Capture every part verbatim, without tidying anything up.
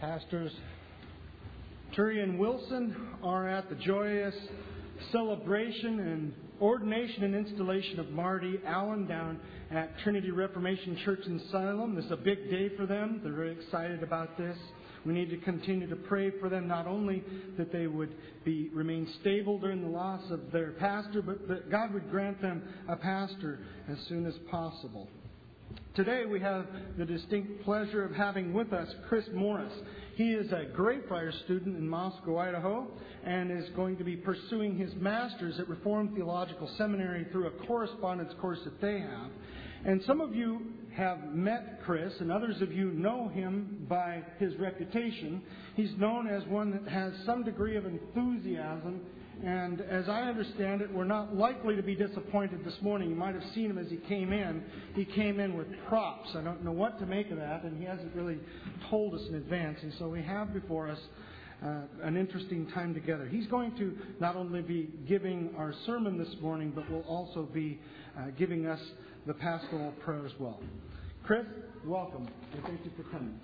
Pastors Turi and Wilson are at the joyous celebration and ordination and installation of Marty Allen down at Trinity Reformation Church in Salem. This is a big day for them. They're very excited about this. We need to continue to pray for them, not only that they would be remain stable during the loss of their pastor, but that God would grant them a pastor as soon as possible. Today we have the distinct pleasure of having with us Chris Morris. He is a Greyfriars student in Moscow, Idaho, and is going to be pursuing his master's at Reformed Theological Seminary through a correspondence course that they have. And some of you have met Chris, and others of you know him by his reputation. He's known as one that has some degree of enthusiasm, and as I understand it, we're not likely to be disappointed this morning. You might have seen him as he came in. He came in with props. I don't know what to make of that, and he hasn't really told us in advance. And so we have before us uh, an interesting time together. He's going to not only be giving our sermon this morning, but will also be uh, giving us the pastoral prayer as well. Chris, welcome, and thank you for coming.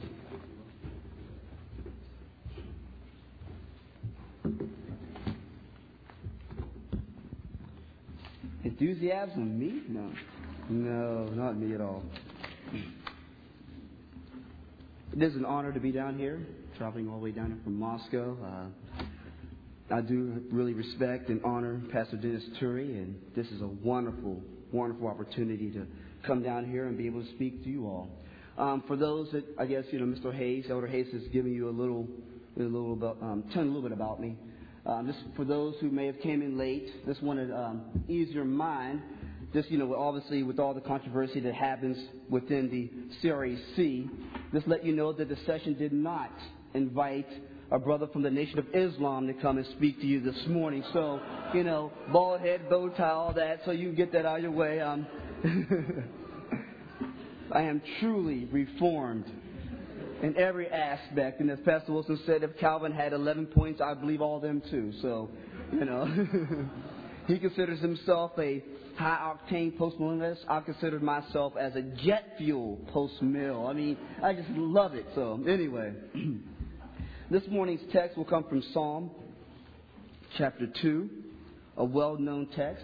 Enthusiasm? Me? No. No, not me at all. It is an honor to be down here, traveling all the way down here from Moscow. Uh, I do really respect and honor Pastor Dennis Turi, and this is a wonderful, wonderful opportunity to come down here and be able to speak to you all. Um, for those that, I guess, you know, Mister Hayes, Elder Hayes has given you a little, a little about, um, tell you a little bit about me. Um, just for those who may have came in late, just want to um, ease your mind. Just, you know, obviously with all the controversy that happens within the C R A C, just let you know that the session did not invite a brother from the Nation of Islam to come and speak to you this morning. So, you know, bald head, bow tie, all that, so you can get that out of your way. Um, I am truly reformed in every aspect. And as Pastor Wilson said, if Calvin had eleven points, I believe all of them too. So, you know, he considers himself a high-octane post-millennialist. I consider myself as a jet fuel post-mill. I mean, I just love it. So, anyway, this morning's text will come from Psalm chapter two, a well-known text.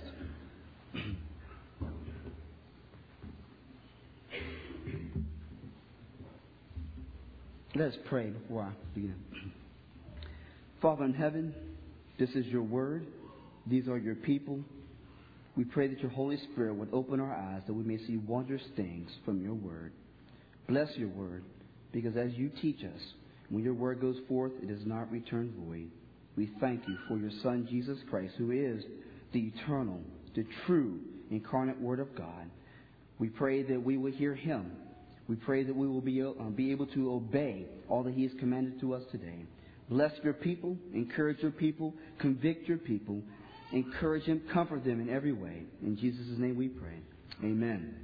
Let us pray before I begin. Father in heaven, this is your word. These are your people. We pray that your Holy Spirit would open our eyes that we may see wondrous things from your word. Bless your word, because as you teach us, when your word goes forth, it does not return void. We thank you for your Son, Jesus Christ, who is the eternal, the true, incarnate Word of God. We pray that we will hear him. We pray that we will be, uh, be able to obey all that he has commanded to us today. Bless your people, encourage your people, convict your people, encourage them, comfort them in every way. In Jesus' name we pray. Amen.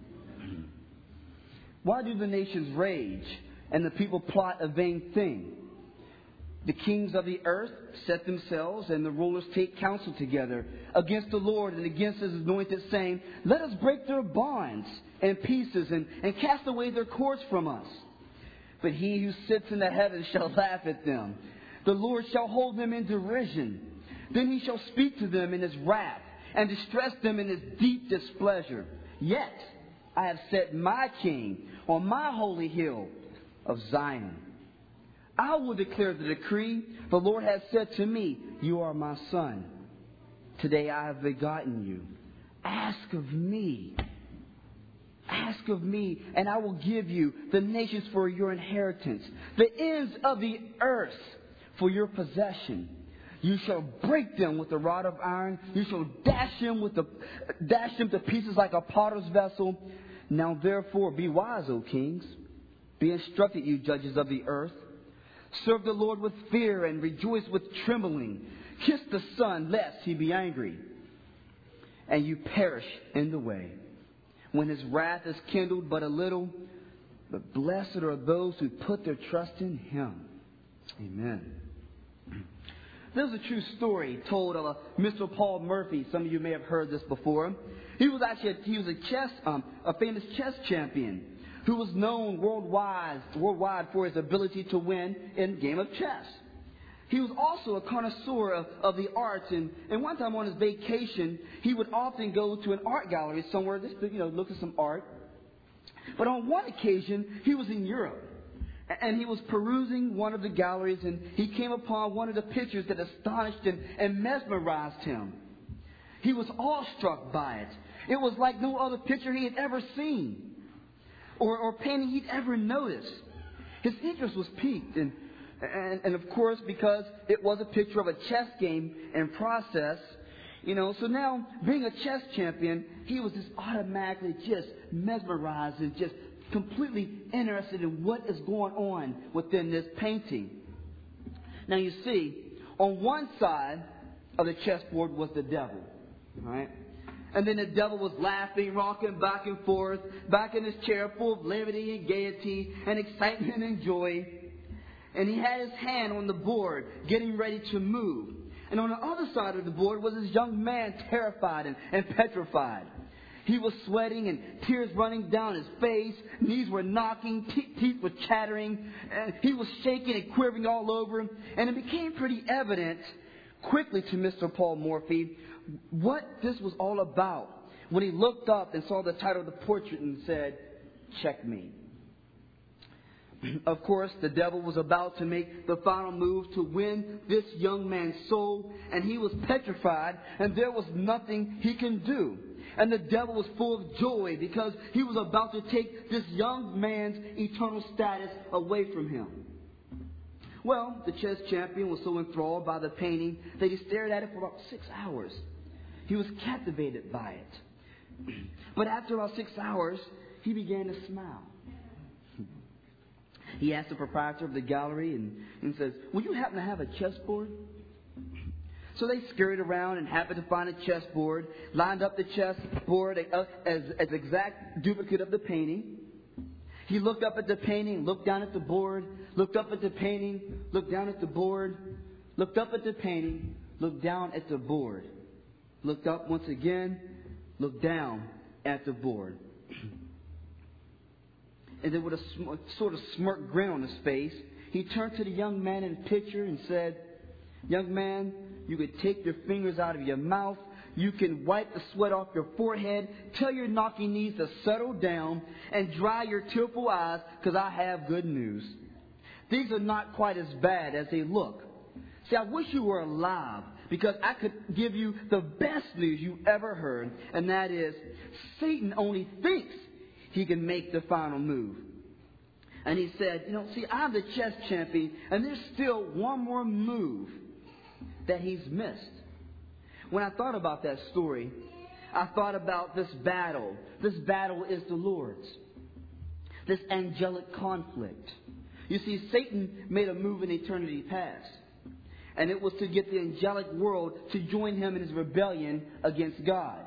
Why do the nations rage and the people plot a vain thing? The kings of the earth set themselves, and the rulers take counsel together against the Lord and against his anointed, saying, let us break their bonds and pieces and, and cast away their cords from us. But he who sits in the heavens shall laugh at them. The Lord shall hold them in derision. Then he shall speak to them in his wrath and distress them in his deep displeasure. Yet I have set my king on my holy hill of Zion. I will declare the decree. The Lord has said to me, you are my son. Today I have begotten you. Ask of me. Ask of me, and I will give you the nations for your inheritance, the ends of the earth for your possession. You shall break them with a rod of iron. You shall dash them with the dash them to pieces like a potter's vessel. Now therefore be wise, O kings. Be instructed, you judges of the earth. Serve the Lord with fear and rejoice with trembling. Kiss the Son, lest he be angry, and you perish in the way, when his wrath is kindled but a little. But blessed are those who put their trust in him. Amen. There's a true story told of a Mister Paul Murphy. Some of you may have heard this before. He was actually a, he was a chess um, a famous chess champion who was known worldwide, worldwide for his ability to win in a game of chess. He was also a connoisseur of, of the arts, and, and one time on his vacation, he would often go to an art gallery somewhere just to, you know, look at some art. But on one occasion, he was in Europe, and he was perusing one of the galleries, and he came upon one of the pictures that astonished and, and mesmerized him. He was awestruck by it. It was like no other picture he had ever seen, or, or painting he'd ever noticed. His interest was piqued, and And, and of course, because it was a picture of a chess game in process, you know, so now being a chess champion, he was just automatically just mesmerized and just completely interested in what is going on within this painting. Now you see, on one side of the chessboard was the devil, right? And then the devil was laughing, rocking back and forth, back in his chair full of levity and gaiety and excitement and joy. And he had his hand on the board, getting ready to move. And on the other side of the board was this young man, terrified and, and petrified. He was sweating and tears running down his face. Knees were knocking, te- teeth were chattering. And he was shaking and quivering all over him. And it became pretty evident quickly to Mister Paul Morphy what this was all about when he looked up and saw the title of the portrait and said, "Checkmate." Of course, the devil was about to make the final move to win this young man's soul, and he was petrified, and there was nothing he can do. And the devil was full of joy because he was about to take this young man's eternal status away from him. Well, the chess champion was so enthralled by the painting that he stared at it for about six hours. He was captivated by it. But after about six hours, he began to smile. He asked the proprietor of the gallery and, and says, "Would you happen to have a chessboard?" So they scurried around and happened to find a chessboard, lined up the chessboard as as exact duplicate of the painting. He looked up at the painting, looked down at the board, looked up at the painting, looked down at the board, looked up at the painting, looked down at the board, looked up once again, looked down at the board. And then with a sm- sort of smirk grin on his face, he turned to the young man in the picture and said, "Young man, you could take your fingers out of your mouth. You can wipe the sweat off your forehead. Tell your knocking knees to settle down and dry your tearful eyes, because I have good news. Things are not quite as bad as they look. See, I wish you were alive, because I could give you the best news you ever heard, and that is Satan only thinks he can make the final move." And he said, "You know, see, I'm the chess champion, and there's still one more move that he's missed." When I thought about that story, I thought about this battle. This battle is the Lord's. This angelic conflict. You see, Satan made a move in eternity past, and it was to get the angelic world to join him in his rebellion against God.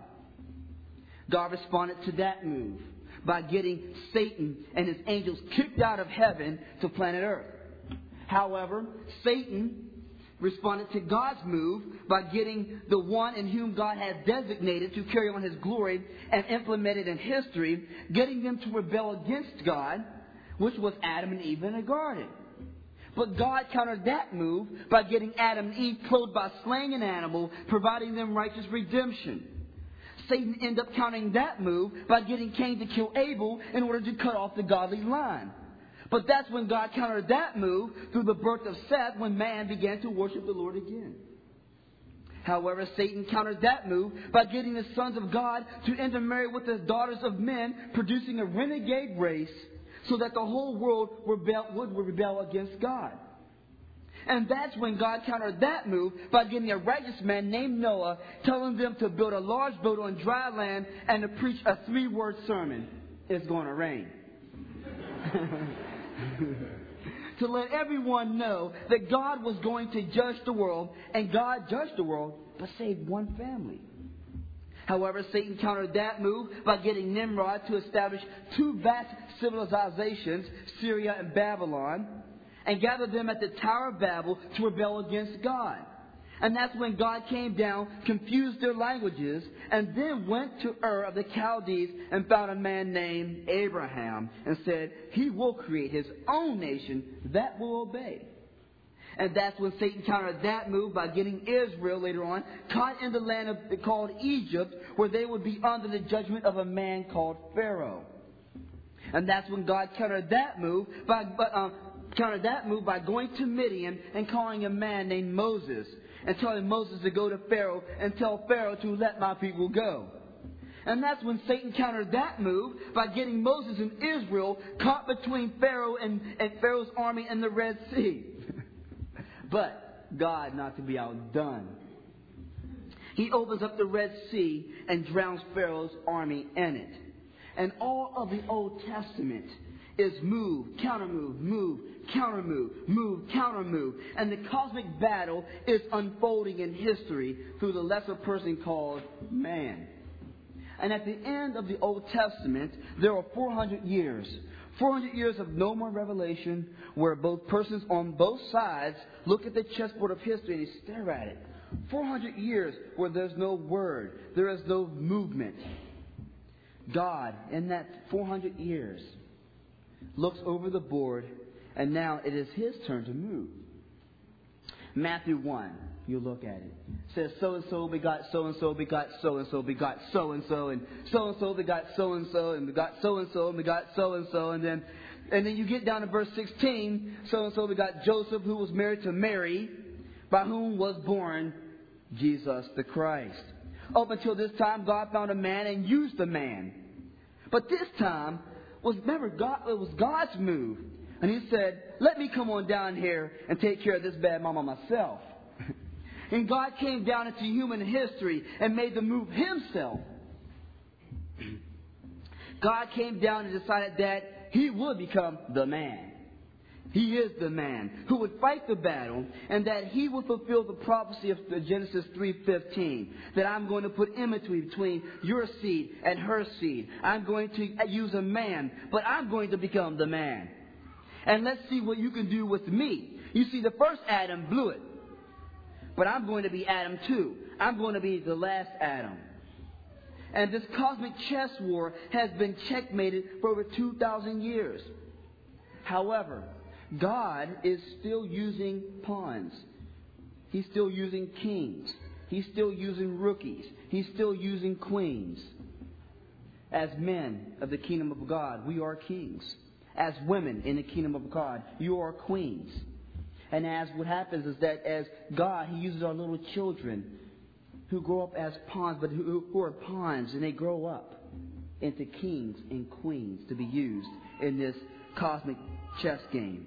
God responded to that move by getting Satan and his angels kicked out of heaven to planet Earth. However, Satan responded to God's move by getting the one in whom God had designated to carry on his glory and implemented in history, getting them to rebel against God, which was Adam and Eve in the garden. But God countered that move by getting Adam and Eve clothed by slaying an animal, providing them righteous redemption. Satan ended up countering that move by getting Cain to kill Abel in order to cut off the godly line. But that's when God countered that move through the birth of Seth, when man began to worship the Lord again. However, Satan countered that move by getting the sons of God to intermarry with the daughters of men, producing a renegade race so that the whole world rebel, would rebel against God. And that's when God countered that move by getting a righteous man named Noah, telling them to build a large boat on dry land and to preach a three-word sermon: "It's going to rain." To let everyone know that God was going to judge the world, and God judged the world but saved one family. However, Satan countered that move by getting Nimrod to establish two vast civilizations, Syria and Babylon, and gather them at the Tower of Babel to rebel against God. And that's when God came down, confused their languages, and then went to Ur of the Chaldees and found a man named Abraham and said, he will create his own nation that will obey. And that's when Satan countered that move by getting Israel later on caught in the land of, called Egypt, where they would be under the judgment of a man called Pharaoh. And that's when God countered that move by, by um, countered that move by going to Midian and calling a man named Moses and telling Moses to go to Pharaoh and tell Pharaoh to let my people go. And that's when Satan countered that move by getting Moses and Israel caught between Pharaoh and, and Pharaoh's army and the Red Sea. But God, not to be outdone, He opens up the Red Sea and drowns Pharaoh's army in it. And all of the Old Testament is move, counter move, move, counter move, move, counter move. And the cosmic battle is unfolding in history through the lesser person called man. And at the end of the Old Testament, there are four hundred years. four hundred years of no more revelation, where both persons on both sides look at the chessboard of history and they stare at it. four hundred years where there's no word, there is no movement. God, in that four hundred years, looks over the board, and now it is His turn to move. Matthew one, you look at it. It says, so-and-so begot so-and-so begot so-and-so begot so-and-so, and so-and-so begot so-and-so, and begot so-and-so, and begot so-and-so, and then and then you get down to verse sixteen, so-and-so begot Joseph, who was married to Mary, by whom was born Jesus the Christ. Up until this time, God found a man and used the man. But this time, was remember, God, it was God's move. And He said, let me come on down here and take care of this bad mama myself. And God came down into human history and made the move Himself. God came down and decided that He would become the man. He is the man who would fight the battle, and that He would fulfill the prophecy of Genesis three fifteen, that I'm going to put enmity between your seed and her seed. I'm going to use a man, but I'm going to become the man. And let's see what you can do with me. You see, the first Adam blew it. But I'm going to be Adam too. I'm going to be the last Adam. And this cosmic chess war has been checkmated for over two thousand years. However, God is still using pawns. He's still using kings. He's still using rookies. He's still using queens. As men of the kingdom of God, we are kings. As women in the kingdom of God, you are queens. And as what happens is that as God, He uses our little children who grow up as pawns, but who, who are pawns, and they grow up into kings and queens to be used in this cosmic chess game.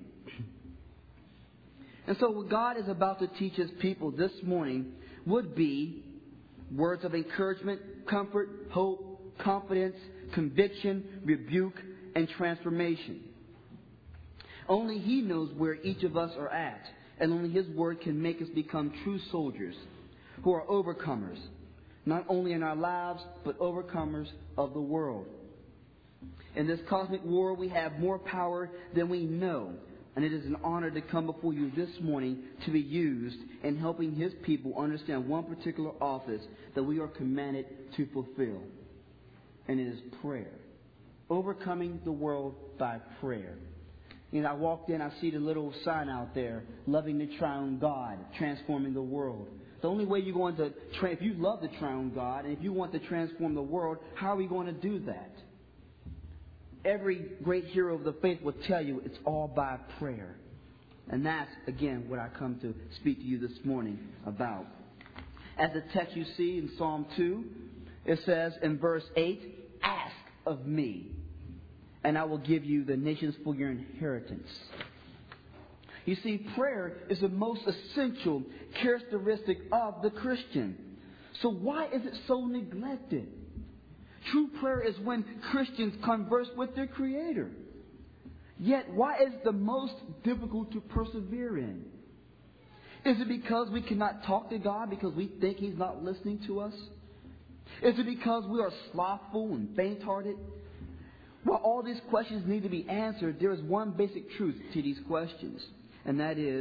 And so what God is about to teach His people this morning would be words of encouragement, comfort, hope, confidence, conviction, rebuke, and transformation. Only He knows where each of us are at, and only His Word can make us become true soldiers who are overcomers, not only in our lives, but overcomers of the world. In this cosmic war, we have more power than we know, and it is an honor to come before you this morning to be used in helping His people understand one particular office that we are commanded to fulfill, and it is prayer. Overcoming the world by prayer. You know, I walked in, I see the little sign out there, loving the triune God, transforming the world. The only way you're going to, tra- if you love the triune God, and if you want to transform the world, how are we going to do that? Every great hero of the faith will tell you it's all by prayer. And that's, again, what I come to speak to you this morning about. As the text you see in Psalm two, it says in verse eight, ask of me, and I will give you the nations for your inheritance. You see, prayer is the most essential characteristic of the Christian. So why is it so neglected? True prayer is when Christians converse with their Creator. Yet, why is it the most difficult to persevere in? Is it because we cannot talk to God because we think He's not listening to us? Is it because we are slothful and faint-hearted? While all these questions need to be answered, there is one basic truth to these questions, and that is,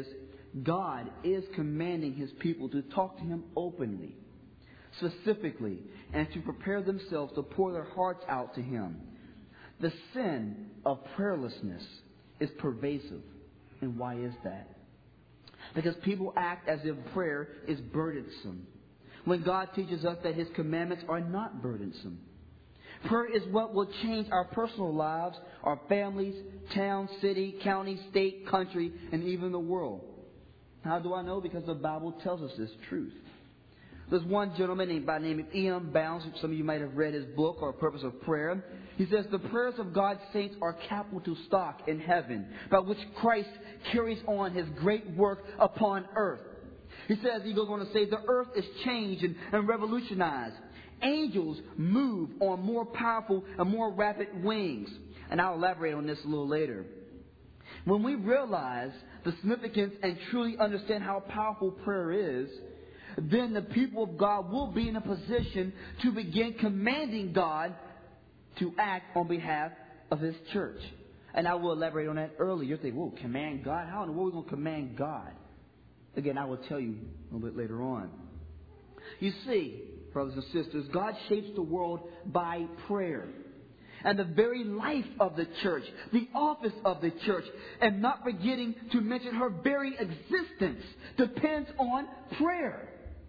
God is commanding His people to talk to Him openly, specifically, and to prepare themselves to pour their hearts out to Him. The sin of prayerlessness is pervasive. And why is that? Because people act as if prayer is burdensome, when God teaches us that His commandments are not burdensome. Prayer is what will change our personal lives, our families, town, city, county, state, country, and even the world. How do I know? Because the Bible tells us this truth. There's one gentleman named by the name of E M Bounds. Some of you might have read his book, or Purpose of Prayer. He says the prayers of God's saints are capital stock in heaven, by which Christ carries on His great work upon earth. He says, he goes on to say, the earth is changed and, and revolutionized. Angels move on more powerful and more rapid wings. And I'll elaborate on this a little later. When we realize the significance and truly understand how powerful prayer is, then the people of God will be in a position to begin commanding God to act on behalf of His church. And I will elaborate on that earlier. You're thinking, whoa, command God? How in the world are we going to command God? Again, I will tell you a little bit later on. You see, brothers and sisters, God shapes the world by prayer. And the very life of the church, the office of the church, and not forgetting to mention her very existence, depends on prayer.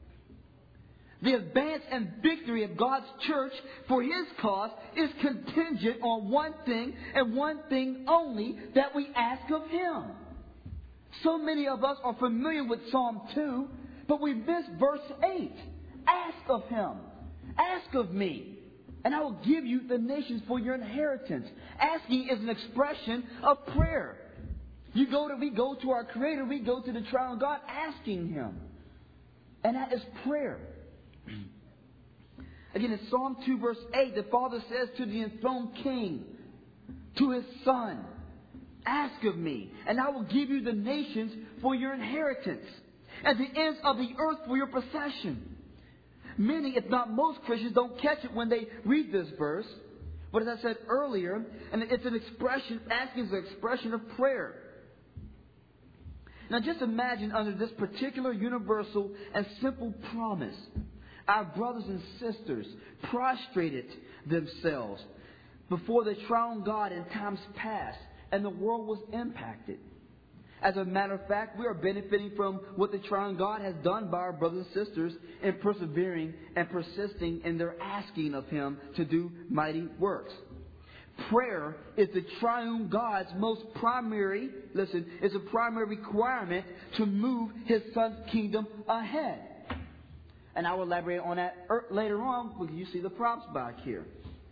The advance and victory of God's church for His cause is contingent on one thing and one thing only, that we ask of Him. So many of us are familiar with Psalm two, but we miss verse eight. Ask of Him. Ask of me, and I will give you the nations for your inheritance. Asking is an expression of prayer. You go to, we go to our Creator, we go to the triune God asking Him. And that is prayer. Again, in Psalm two, verse eight, the Father says to the enthroned King, to His Son, ask of me, and I will give you the nations for your inheritance, and the ends of the earth for your possession. Many, if not most Christians, don't catch it when they read this verse. But as I said earlier, and it's an expression, asking is an expression of prayer. Now just imagine under this particular universal and simple promise, our brothers and sisters prostrated themselves before the triune God in times past, and the world was impacted. As a matter of fact, we are benefiting from what the triune God has done by our brothers and sisters in persevering and persisting in their asking of Him to do mighty works. Prayer is the triune God's most primary, listen, is a primary requirement to move His Son's kingdom ahead. And I will elaborate on that later on when you see the props back here.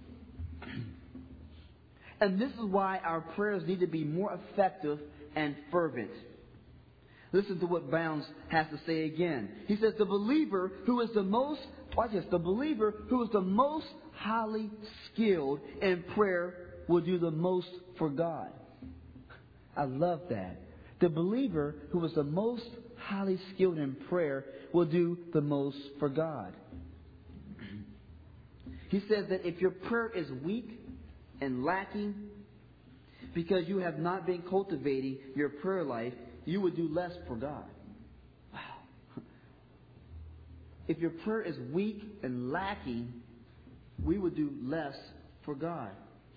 And this is why our prayers need to be more effective and fervent. Listen to what Bounds has to say again. He says, the believer who is the most, watch this, the believer who is the most highly skilled in prayer will do the most for God. I love that. The believer who is the most highly skilled in prayer will do the most for God. He says that if your prayer is weak and lacking, because you have not been cultivating your prayer life, you would do less for God. Wow. If your prayer is weak and lacking, we would do less for God.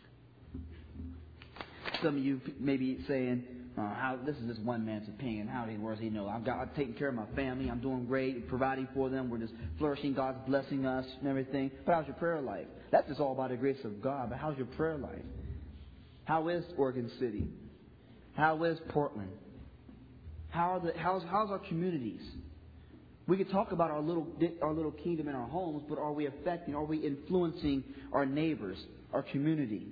Some of you may be saying, uh, how, this is just one man's opinion. How he works, he know. I've got, I'm taking care of my family. I'm doing great, providing for them. We're just flourishing. God's blessing us and everything. But how's your prayer life? That's just all by the grace of God. But how's your prayer life? How is Oregon City? How is Portland? How are the, how's, how's our communities? We could talk about our little our little kingdom in our homes, but are we affecting, are we influencing our neighbors, our community?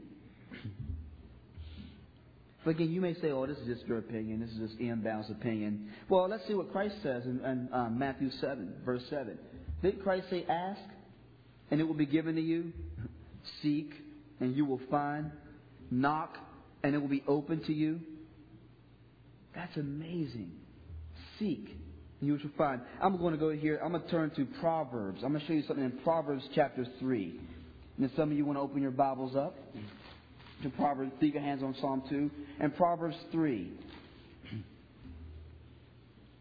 But again, you may say, oh, this is just your opinion. This is just Ian Bound's opinion. Well, let's see what Christ says in, in um, Matthew seven, verse seven. Didn't Christ say, ask, and it will be given to you? Seek, and you will find. Knock, and it will be open to you. That's amazing. Seek, and you shall find. I'm going to go here. I'm going to turn to Proverbs. I'm going to show you something in Proverbs chapter three. And if some of you want to open your Bibles up to Proverbs, keep your hands on Psalm two. And Proverbs three.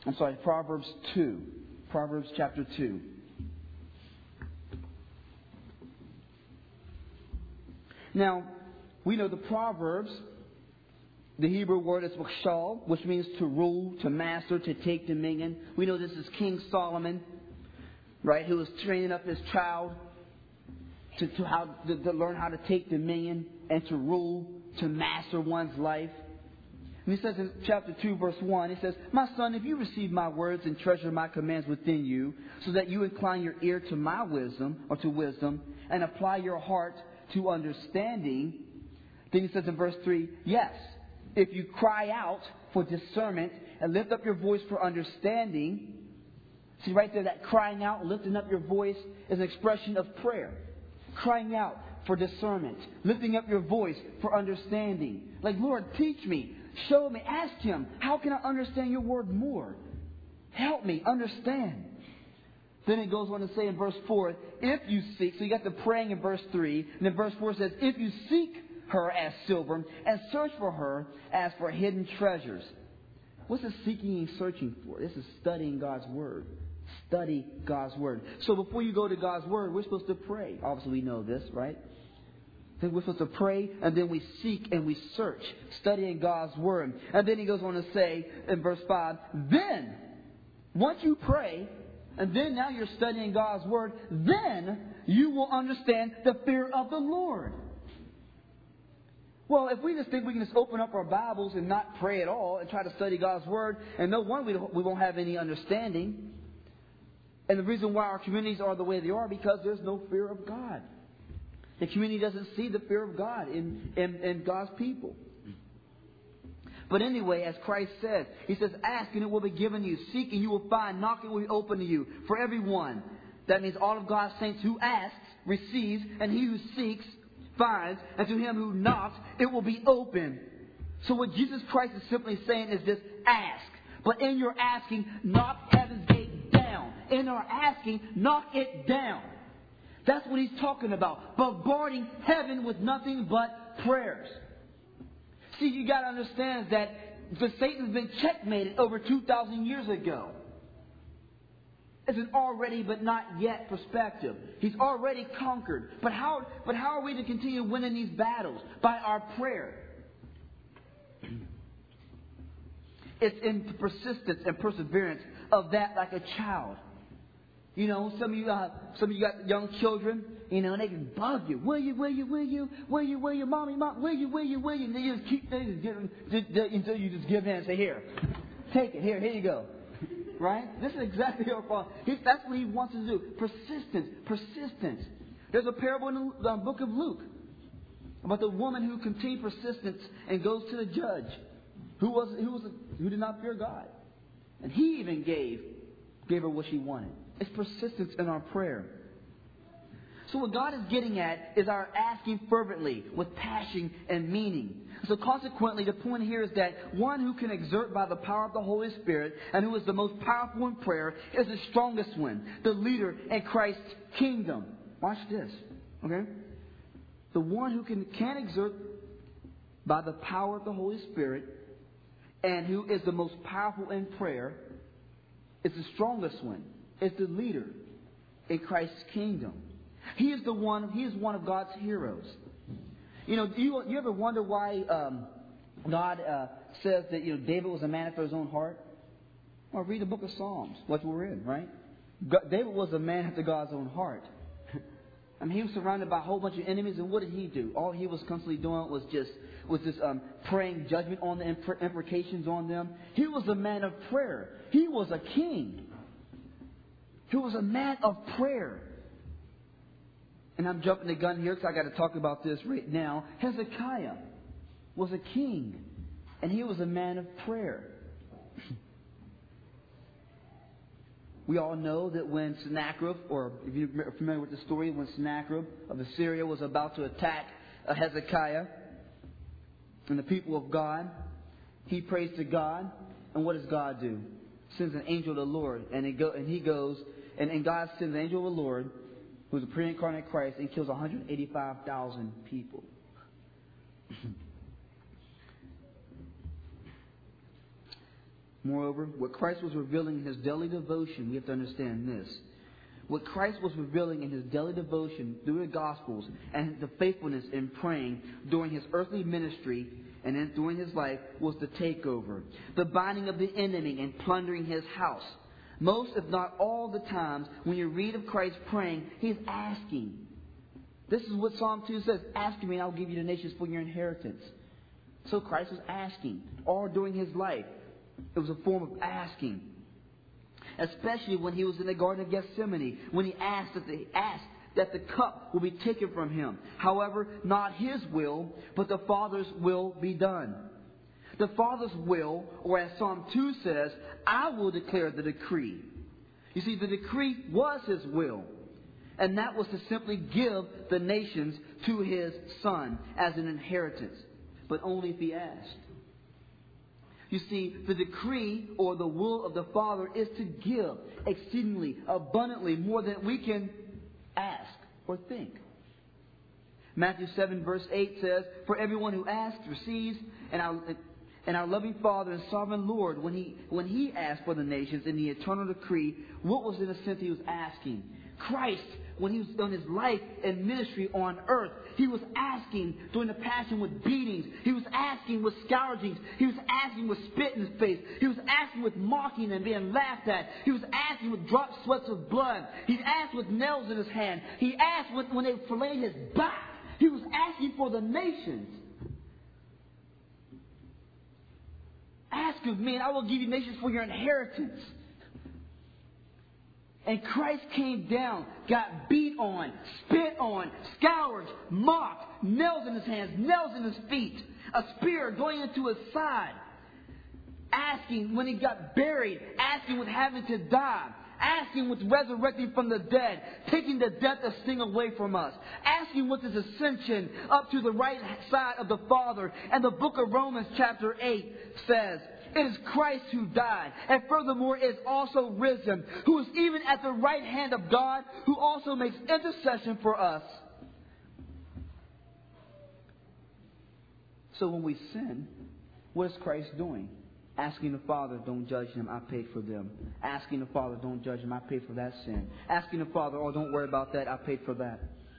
I'm sorry, Proverbs two. Proverbs chapter two. Now, we know the Proverbs, the Hebrew word is mashal, which means to rule, to master, to take dominion. We know this is King Solomon, right, who was training up his child to, to, how, to, to learn how to take dominion and to rule, to master one's life. And he says in chapter two, verse one, he says, "My son, if you receive my words and treasure my commands within you, so that you incline your ear to my wisdom, or to wisdom, and apply your heart to understanding," then he says in verse three, "Yes, if you cry out for discernment and lift up your voice for understanding." See right there, that crying out, lifting up your voice is an expression of prayer. Crying out for discernment, lifting up your voice for understanding. Like, Lord, teach me, show me, ask Him, how can I understand your word more? Help me understand. Then it goes on to say in verse four, if you seek, so you got the praying in verse three, and then verse four says, if you seek her as silver and search for her as for hidden treasures. What's this seeking and searching for? This is studying God's word. Study God's word. So before you go to God's word, we're supposed to pray. Obviously we know this, right? Then we're supposed to pray, and then we seek and we search, studying God's word. And then he goes on to say in verse five, then, once you pray, and then now you're studying God's word, then you will understand the fear of the Lord. Well, if we just think we can just open up our Bibles and not pray at all and try to study God's word, and no one, we, don't, we won't have any understanding. And the reason why our communities are the way they are, because there's no fear of God. The community doesn't see the fear of God in, in, in God's people. But anyway, as Christ says, He says, ask and it will be given you. Seek and you will find. Knock and it will be open to you. For everyone. That means all of God's saints who asks, receives. And he who seeks, finds. And to him who knocks, it will be open. So what Jesus Christ is simply saying is this, ask. But in your asking, knock heaven's gate down. In our asking, knock it down. That's what He's talking about. Bombarding heaven with nothing but prayers. See, you got to understand that the Satan's been checkmated over two thousand years ago. It's an already but not yet perspective. He's already conquered. But how, but how are we to continue winning these battles? By our prayer. It's in the persistence and perseverance of that, like a child. You know, some of you, uh, some of you got young children, you know, and they can bug you. Will you, will you, will you, will you, will you, mommy, mom, will you, will you, will you? And they just keep, they just give them, until you just give in and say, here, take it, here, here you go. Right? This is exactly our fault. That's what He wants us to do. Persistence, persistence. There's a parable in the book of Luke about the woman who continued persistence and goes to the judge, who was, who was, who did not fear God, and he even gave, gave her what she wanted. It's persistence in our prayer. So what God is getting at is our asking fervently with passion and meaning. So consequently, the point here is that one who can exert by the power of the Holy Spirit and who is the most powerful in prayer is the strongest one, the leader in Christ's kingdom. Watch this. Okay? The one who can, can exert by the power of the Holy Spirit and who is the most powerful in prayer is the strongest one. Is the leader in Christ's kingdom. He is the one. He is one of God's heroes. You know, do you, you ever wonder why um, God uh, says that you know David was a man after His own heart? Well, read the book of Psalms. What we're in, right? God, David was a man after God's own heart. I mean, he was surrounded by a whole bunch of enemies, and what did he do? All he was constantly doing was just was just um, praying judgment on the impre- imprecations on them. He was a man of prayer. He was a king. He was a man of prayer. And I'm jumping the gun here because I got to talk about this right now. Hezekiah was a king. And he was a man of prayer. We all know that when Sennacherib, or if you're familiar with the story, when Sennacherib of Assyria was about to attack Hezekiah and the people of God, he prays to God. And what does God do? Sends an angel of the Lord. And, it go, and he goes... And, and God sends the angel of the Lord, who is a pre-incarnate Christ, and kills one hundred eighty-five thousand people. Moreover, what Christ was revealing in his daily devotion, we have to understand this. What Christ was revealing in his daily devotion through the Gospels and the faithfulness in praying during his earthly ministry and then during his life was the takeover, the binding of the enemy and plundering his house. Most, if not all the times, when you read of Christ praying, he's asking. This is what Psalm two says, ask me and I'll give you the nations for your inheritance. So Christ was asking all during his life. It was a form of asking. Especially when he was in the Garden of Gethsemane, when he asked that the, asked that the cup will be taken from him. However, not his will, but the Father's will be done. The Father's will, or as Psalm two says, I will declare the decree. You see, the decree was his will. And that was to simply give the nations to his Son as an inheritance. But only if he asked. You see, the decree or the will of the Father is to give exceedingly, abundantly, more than we can ask or think. Matthew seven verse eight says, for everyone who asks receives, and our, and our loving Father and sovereign Lord, when he, when he asked for the nations in the eternal decree, what was in a sense he was asking? Christ, when he was on his life and ministry on earth, he was asking during the passion with beatings. He was asking with scourgings. He was asking with spit in his face. He was asking with mocking and being laughed at. He was asking with dropped sweats of blood. He asked with nails in his hand. He asked with, when they filleted his back. He was asking for the nations. Ask of me and I will give you nations for your inheritance. And Christ came down, got beat on, spit on, scourged, mocked, nails in his hands, nails in his feet, a spear going into his side, asking when he got buried, asking with having to die, asking with resurrecting from the dead, taking the death of sting away from us, asking with his ascension up to the right side of the Father. And the book of Romans chapter eight says, it is Christ who died, and furthermore is also risen, who is even at the right hand of God, who also makes intercession for us. So when we sin, what is Christ doing? Asking the Father, don't judge them, I paid for them. Asking the Father, don't judge them, I paid for that sin. Asking the Father, oh, don't worry about that, I paid for that.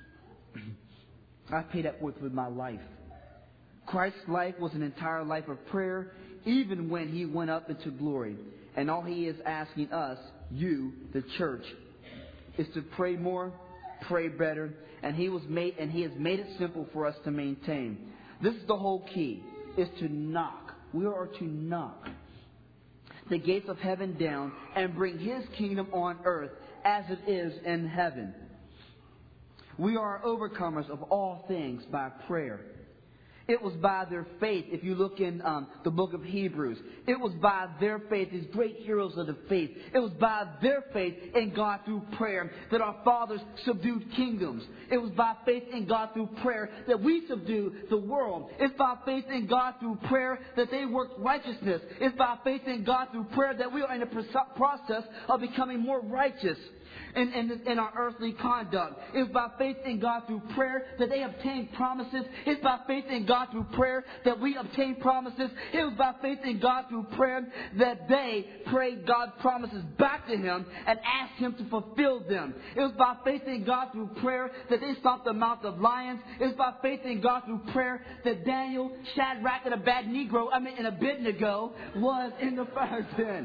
I paid that with, with my life. Christ's life was an entire life of prayer, even when he went up into glory. And all he is asking us, you, the church, is to pray more, pray better, and he was made and he has made it simple for us to maintain. This is the whole key, is to knock. We are to knock the gates of heaven down and bring his kingdom on earth as it is in heaven. We are overcomers of all things by prayer. It was by their faith, if you look in um, the book of Hebrews, it was by their faith, these great heroes of the faith, it was by their faith in God through prayer that our fathers subdued kingdoms. It was by faith in God through prayer that we subdue the world. It's by faith in God through prayer that they worked righteousness. It's by faith in God through prayer that we are in the process of becoming more righteous. In, in, in our earthly conduct. It's by faith in God through prayer that they obtain promises. It's by faith in God through prayer that we obtain promises. It was by faith in God through prayer that they prayed God's promises back to Him and asked Him to fulfill them. It was by faith in God through prayer that they stopped the mouth of lions. It was by faith in God through prayer that Daniel, Shadrach, and Abednego, I mean, and Abednego was in the fire den.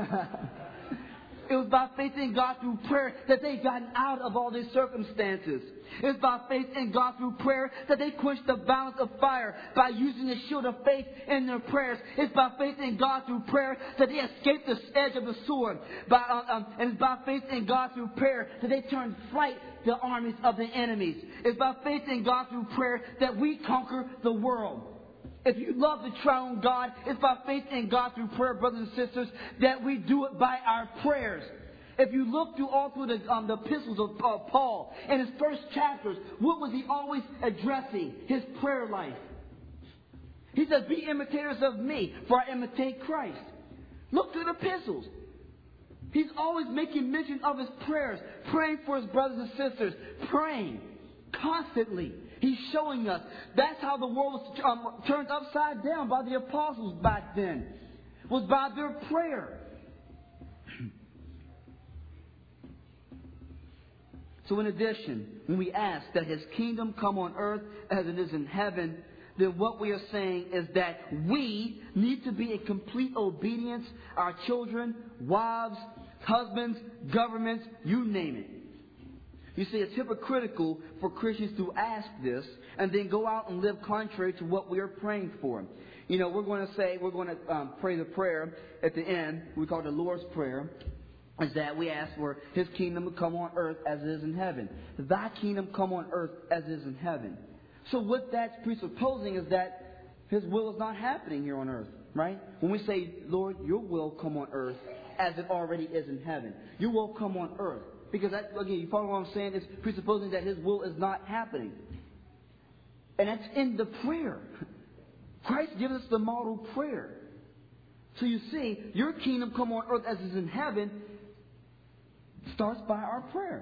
It was by faith in God through prayer that they got out of all these circumstances. It was by faith in God through prayer that they quenched the balance of fire by using the shield of faith in their prayers. It's by faith in God through prayer that they escaped the edge of the sword. By, uh, um, and it's by faith in God through prayer that they turned flight the armies of the enemies. It's by faith in God through prayer that we conquer the world. If you love the triune God, it's by faith in God through prayer, brothers and sisters, that we do it by our prayers. If you look through all through the, um, the epistles of uh, Paul, in his first chapters, what was he always addressing? His prayer life. He says, be imitators of me, for I imitate Christ. Look through the epistles. He's always making mention of his prayers, praying for his brothers and sisters, praying constantly. He's showing us. That's how the world was um, turned upside down by the apostles back then. was by their prayer. So in addition, when we ask that His kingdom come on earth as it is in heaven, then what we are saying is that we need to be in complete obedience. Our children, wives, husbands, governments, you name it. You see, it's hypocritical for Christians to ask this and then go out and live contrary to what we are praying for. You know, we're going to say, we're going to um, pray the prayer at the end. We call it the Lord's Prayer. Is that we ask for His kingdom to come on earth as it is in heaven. Thy kingdom come on earth as it is in heaven. So what that's presupposing is that His will is not happening here on earth, right? When we say, Lord, your will come on earth as it already is in heaven. Your will come on earth. Because, that, again, you follow what I'm saying? It's presupposing that His will is not happening. And that's in the prayer. Christ gives us the model prayer. So you see, your kingdom come on earth as it is in heaven starts by our prayer.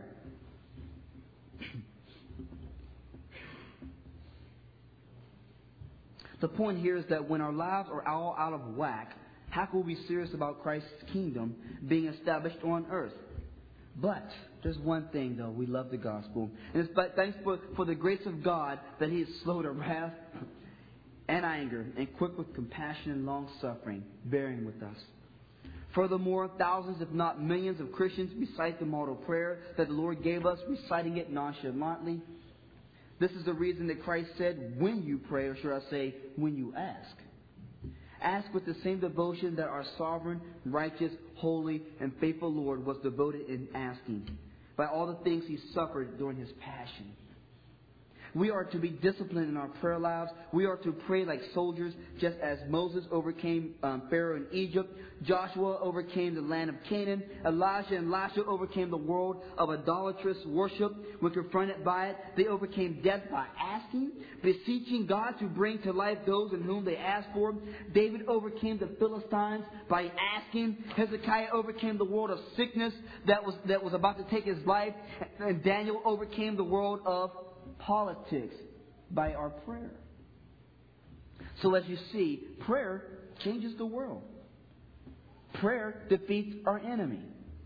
The point here is that when our lives are all out of whack, how can we be serious about Christ's kingdom being established on earth? But there's one thing, though. We love the gospel. And it's but thanks for, for the grace of God that He is slow to wrath and anger and quick with compassion and long-suffering, bearing with us. Furthermore, thousands, if not millions, of Christians recite the model prayer that the Lord gave us, reciting it nonchalantly. This is the reason that Christ said, when you pray, or should I say, when you ask. Ask with the same devotion that our sovereign, righteous, holy, and faithful Lord was devoted in asking, by all the things He suffered during His passion. We are to be disciplined in our prayer lives. We are to pray like soldiers, just as Moses overcame um, Pharaoh in Egypt. Joshua overcame the land of Canaan. Elijah and Elisha overcame the world of idolatrous worship. When confronted by it, they overcame death by asking, beseeching God to bring to life those in whom they asked for. David overcame the Philistines by asking. Hezekiah overcame the world of sickness that was that was about to take his life. And Daniel overcame the world of politics by our prayer. So as you see, prayer changes the world. Prayer defeats our enemy.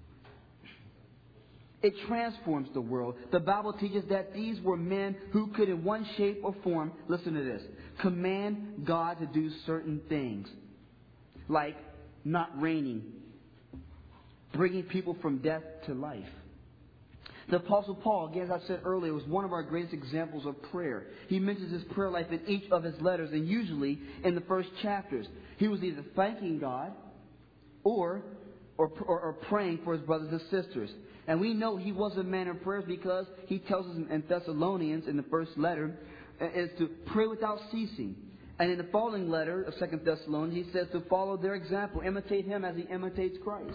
It transforms the world. The Bible teaches that these were men who could in one shape or form, listen to this, command God to do certain things. Like not raining, bringing people from death to life. The Apostle Paul, again, as I said earlier, was one of our greatest examples of prayer. He mentions his prayer life in each of his letters, and usually in the first chapters. He was either thanking God or, or, or, or praying for his brothers and sisters. And we know he was a man of prayers because he tells us in Thessalonians, in the first letter, is to pray without ceasing. And in the following letter of Second Thessalonians, he says to follow their example, imitate him as he imitates Christ.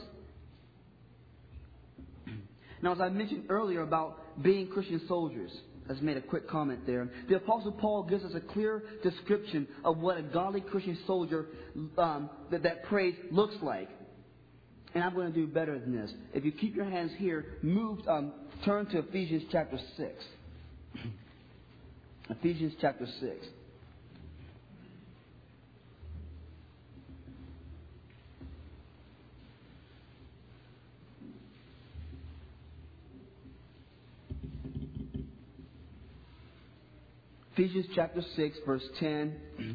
Now, as I mentioned earlier about being Christian soldiers, I just made a quick comment there. The Apostle Paul gives us a clear description of what a godly Christian soldier um, that, that prays looks like. And I'm going to do better than this. If you keep your hands here, move, um, turn to Ephesians chapter six. Ephesians chapter six. Ephesians chapter six, verse ten.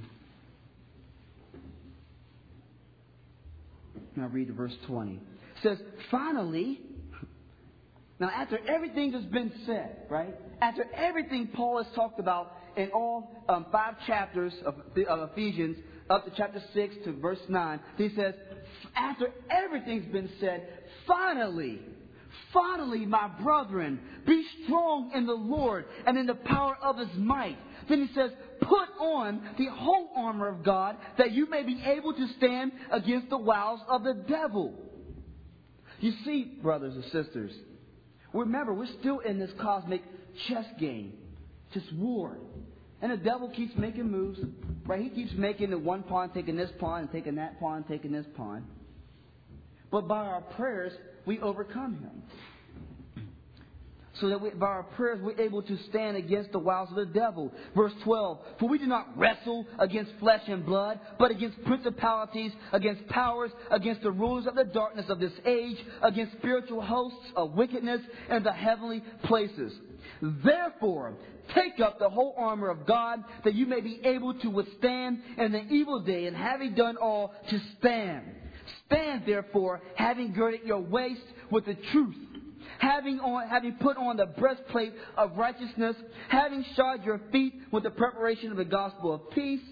Now read to verse twenty. It says, finally, now after everything has been said, right? After everything Paul has talked about in all um, five chapters of, of Ephesians, up to chapter six to verse nine, he says, after everything's been said, finally, finally, my brethren, be strong in the Lord and in the power of His might. Then he says, put on the whole armor of God that you may be able to stand against the wiles of the devil. You see, brothers and sisters, remember, we're still in this cosmic chess game. Just war. And the devil keeps making moves. Right? He keeps making the one pawn, taking this pawn, and taking that pawn, taking this pawn. But by our prayers, we overcome him. so that we, by our prayers we're able to stand against the wiles of the devil. Verse twelve, for we do not wrestle against flesh and blood, but against principalities, against powers, against the rulers of the darkness of this age, against spiritual hosts of wickedness in the heavenly places. Therefore, take up the whole armor of God, that you may be able to withstand in the evil day, and having done all, to stand. Stand therefore, having girded your waist with the truth, having on, having put on the breastplate of righteousness, having shod your feet with the preparation of the gospel of peace.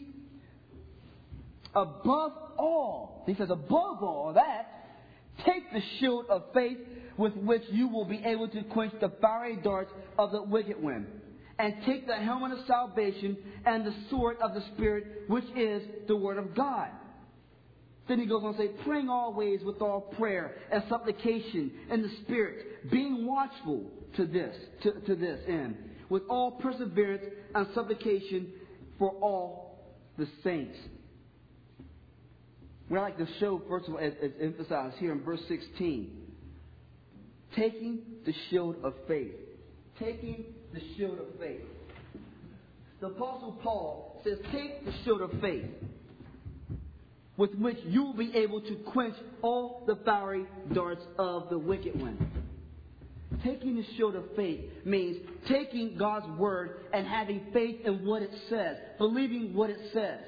Above all, he says, above all that, take the shield of faith, with which you will be able to quench the fiery darts of the wicked one. And take the helmet of salvation and the sword of the Spirit, which is the Word of God. Then he goes on to say, praying always with all prayer and supplication in the Spirit, being watchful to this, to, to this end, with all perseverance and supplication for all the saints. What I'd like to show, first of all, as, as emphasized here in verse sixteen, taking the shield of faith. Taking the shield of faith. The Apostle Paul says, take the shield of faith, with which you will be able to quench all the fiery darts of the wicked one. Taking the shield of faith means taking God's word and having faith in what it says, believing what it says,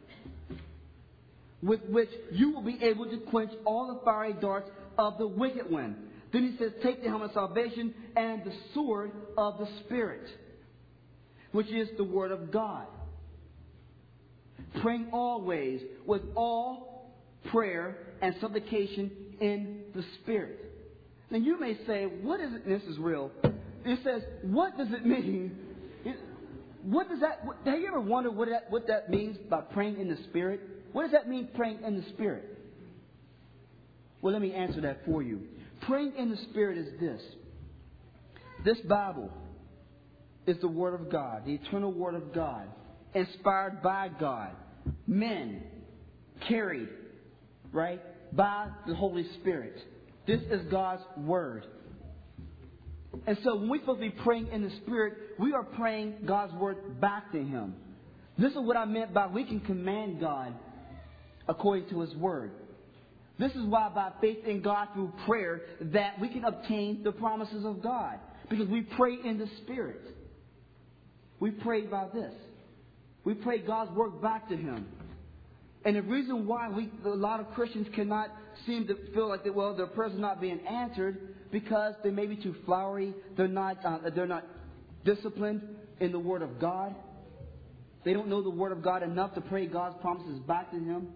with which you will be able to quench all the fiery darts of the wicked one. Then he says, take the helmet of salvation and the sword of the Spirit, which is the Word of God. Praying always with all prayer and supplication in the Spirit. Now you may say, what is it? This is real. It says, what does it mean? It, what does that, what, have you ever wondered what that, what that means by praying in the Spirit? What does that mean, praying in the Spirit? Well, let me answer that for you. Praying in the Spirit is this. This Bible is the Word of God, the eternal Word of God, inspired by God, men carried, right, by the Holy Spirit. This is God's Word. And so when we're supposed to be praying in the Spirit, we are praying God's Word back to Him. This is what I meant by we can command God according to His Word. This is why by faith in God through prayer that we can obtain the promises of God. Because we pray in the Spirit. We pray by this. We pray God's work back to Him. And the reason why we, a lot of Christians cannot seem to feel like that, well, their prayers are not being answered, because they may be too flowery. They're not, uh, they're not disciplined in the Word of God. They don't know the Word of God enough to pray God's promises back to Him.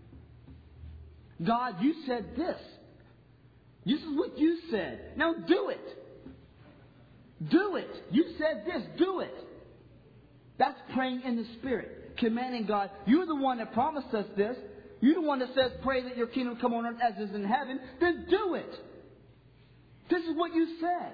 God, you said this. This is what you said. Now do it. Do it. You said this. Do it. That's praying in the Spirit. Commanding God, you're the one that promised us this. You're the one that says, pray that your kingdom come on earth as is in heaven. Then do it. This is what you said.